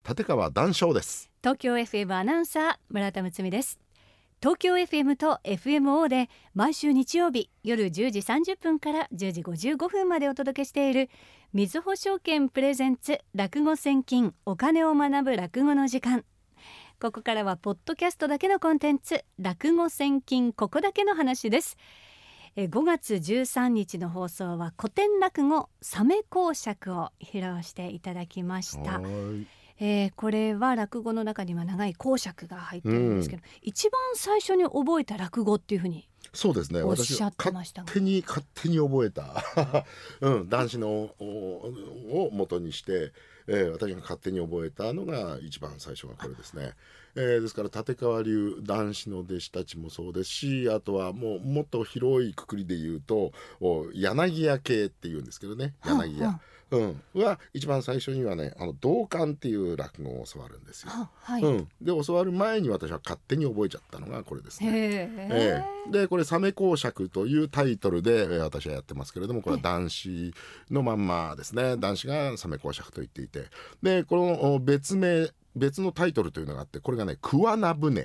立川談笑です。 東京 FM アナウンサー村田睦美です。東京 FM と FMO で毎週日曜日夜10時30分から10時55分までお届けしているみずほ証券プレゼンツ落語戦金お金を学ぶ落語の時間。ここからはポッドキャストだけのコンテンツ落語戦金ここだけの話です。5月13日の放送は古典落語サメ講釈を披露していただきました。これは落語の中には長い講釈が入ってるんですけど、一番最初に覚えた落語っていうふうにそうですね、 おっしゃってましたが、 勝手に覚えた、男子のを元にして、私が勝手に覚えたのが一番最初がこれですね。ですから立川流男子の弟子たちもそうですし、あとはもっと広い括りで言うと柳家系っていうんですけどね、柳家、は一番最初にはね道館っていう落語を教わるんですよ。で教わる前に私は勝手に覚えちゃったのがこれですね。でこれサメ講釈というタイトルで、私はやってますけれども、これは男子のまんまですね。男子がサメ講釈と言っていて、でこの別のタイトルというのがあって、これがね桑名船、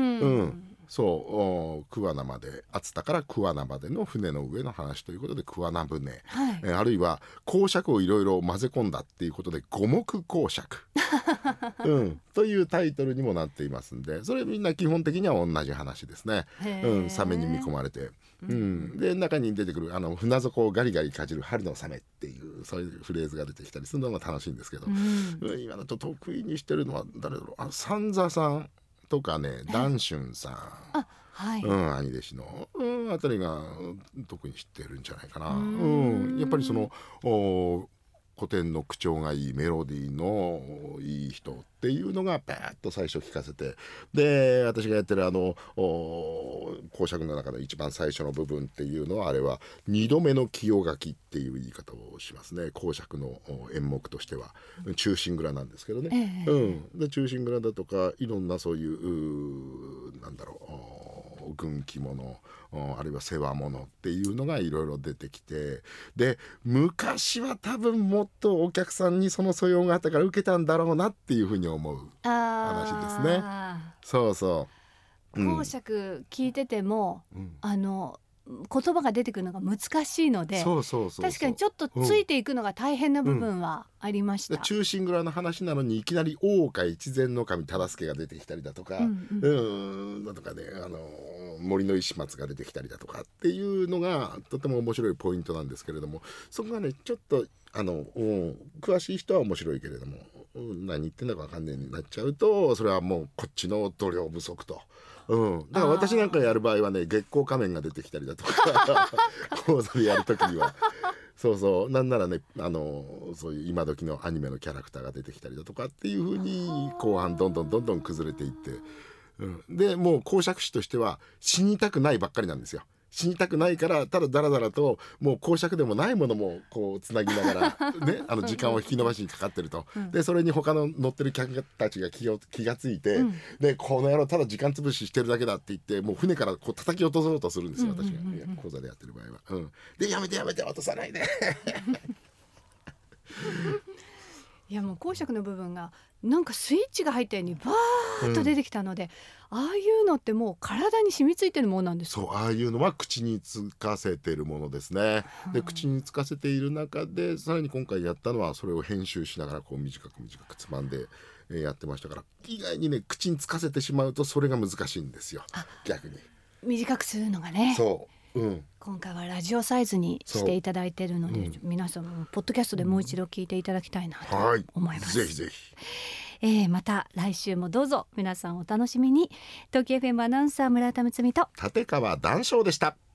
そう桑名まで熱田から桑名までの船の上の話ということで桑名船、あるいは講釈をいろいろ混ぜ込んだっていうことで五目講釈、というタイトルにもなっていますんで、それみんな基本的には同じ話ですね。サメに見込まれて、で中に出てくる船底をガリガリかじる春のサメっていうそういうフレーズが出てきたりするのが楽しいんですけど、今だと得意にしてるのは誰だろう、三座さんとかね、談春さん、兄弟子の、あたりが特に知ってるんじゃないかな。やっぱりその古典の口調がいい、メロディーのいい人っていうのがパーッと最初聞かせて、で私がやってる講釈の中の一番最初の部分っていうのは、あれは二度目の清書きっていう言い方をしますね。講釈の演目としては忠臣蔵なんですけどね、で忠臣蔵だとかいろんなそういうなんだろう軍記物、あるいは世話物っていうのがいろいろ出てきて、で昔は多分もっとお客さんにその素養があったから受けたんだろうなっていうふうに思う話ですね。そうそう、 講釈聞いてても、言葉が出てくるのが難しいので、確かにちょっとついていくのが大変な部分はありました。 忠臣蔵の話なのにいきなり大岡越前守忠相が出てきたりだとか、だとかね、森の石松が出てきたりだとかっていうのがとても面白いポイントなんですけれども、そこがねちょっと詳しい人は面白いけれども、何言ってんだか分かんないになっちゃうと、それはもうこっちの度量不足と。だから私なんかやる場合はね、月光仮面が出てきたりだとか講座でやるときにはなんならねそういう今時のアニメのキャラクターが出てきたりだとかっていう風に後半どんどん崩れていって、でもう講釈師としては死にたくないばっかりなんですよ。死にたくないからただだらだらともう講釈でもないものもこうつなぎながら、ね、時間を引き延ばしにかかってると、でそれに他の乗ってる客たちが気がついて、でこの野郎ただ時間潰ししてるだけだって言ってもう船からこう叩き落とそうとするんですよ、私が講座でやってる場合は。でやめて落とさないでいやもう講釈の部分がなんかスイッチが入ったようにバーッと出てきたので、ああいうのってもう体に染みついてるものなんですか？ そう、ああいうのは口につかせてるものですね。で口につかせている中でさらに今回やったのはそれを編集しながらこう短くつまんでやってましたから、意外にね口につかせてしまうとそれが難しいんですよ。逆に短くするのがね。 今回はラジオサイズにしていただいているので、皆さんもポッドキャストでもう一度聞いていただきたいなと思います。 ぜひぜひ、 また来週もどうぞ皆さんお楽しみに。東京 FM アナウンサー村田睦美と立川談笑でした。